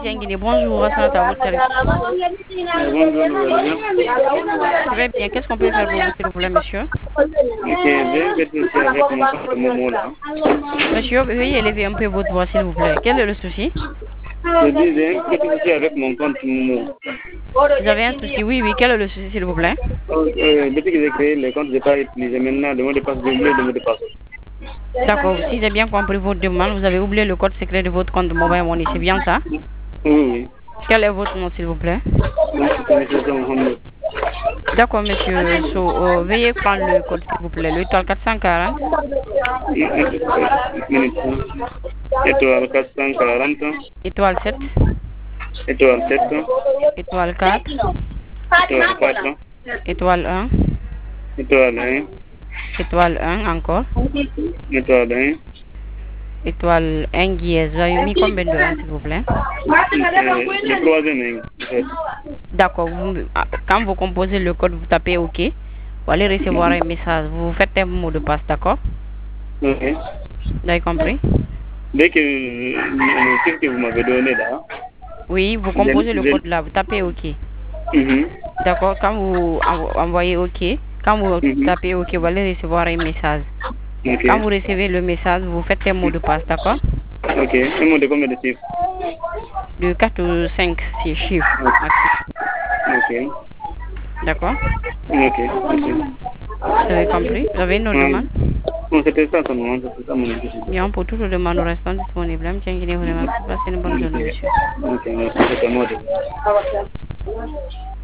Tienguini, bonjour, à votre service. Bonjour, vous allez bien? Très bien, qu'est-ce qu'on peut faire pour vous, s'il vous plaît, monsieur? Ok, j'ai fait souci avec mon compte Momo là. Monsieur, veuillez élever un peu votre voix, s'il vous plaît. Quel est le souci? Je dis, j'ai un petit souci avec mon compte Momo. Vous avez un souci? Oui, oui, quel est le souci, s'il vous plaît? Depuis que j'ai créé le compte, je n'ai pas utilisé. Maintenant, le mot de passe, j'ai oublié le mot de passe. D'accord, si j'ai bien compris votre demande, vous avez oublié le code secret de votre compte Mobile Money, c'est bien ça? Oui, oui. Quel est votre nom, s'il vous plaît? Donc, c'est Mohamed. D'accord, monsieur. Veuillez prendre le code, s'il vous plaît. Le étoile 440. Minute. Étoile 440. Étoile 7. Étoile 7. Étoile 4. Étoile 4. Étoile 1. Étoile 1. Étoile 1 encore. Étoile 1. Étoile 1 dièse. Vous avez mis combien de 1, s'il vous plaît? Le troisième, en fait. D'accord. Quand vous composez le code, vous tapez OK. Vous allez recevoir un message. Vous faites un mot de passe, d'accord? Ok. Vous avez compris? Dès que le chiffre que vous m'avez donné là. Oui, vous composez le code là. Vous tapez OK. D'accord. Quand vous envoyez OK, quand vous tapez OK, vous allez recevoir un message. Okay. Quand vous recevez le message, vous faites un mot de passe, d'accord? Ok. Un mot de combien de chiffres? De 4 ou 5 chiffres. Ok. D'accord? Ok. Vous avez compris? Vous avez une autre demande? Non, c'était ça seulement. C'était ça mon idée. Bien, pour toutes les demandes, nous restons disponibles. Tiens, qu'il y ait vraiment passé une bonne journée, monsieur. Ok, merci. C'était moi.